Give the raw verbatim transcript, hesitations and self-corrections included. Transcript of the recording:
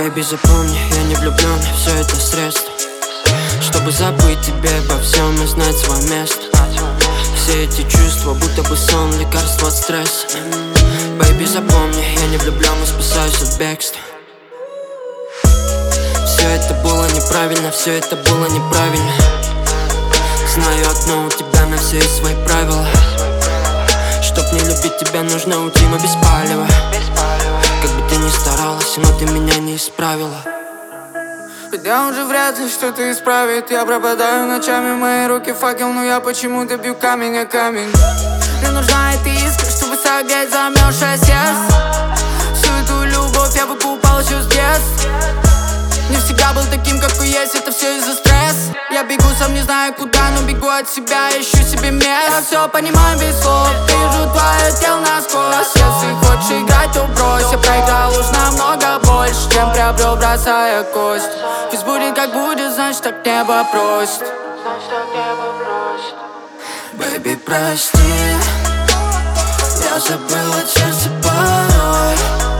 Baby, запомни, я не влюблен, все это средство, чтобы забыть тебе обо всем и знать свое место. Все эти чувства, будто бы сон, лекарство от стресса. Baby, запомни, я не влюблен и спасаюсь от бегства. Все это было неправильно, все это было неправильно. Знаю одно, у тебя на все есть свои правила. Чтоб не любить тебя, нужно уйти, но без палева. Как бы ты ни старалась, но ты меня не исправила. Хотя уже вряд ли что-то исправит. Я пропадаю ночами, мои руки факел, но я почему-то бью камень о камень. Мне нужна эта искра, чтобы согреть замерзшее сердце. Всю эту любовь я выкупал еще с детства. Не всегда был таким, какой есть, это все из-за стресса. Я бегу, сам не знаю куда, но бегу от себя, ищу себе место. Я все понимаю без слов, вижу твое тело насквозь. Если хочешь играть, то брось. Я проиграл уж намного больше, чем приобрел, бросая кость. Пусть будет как будет, значит так небо просит. Baby, прости, я забыл от сердца порой.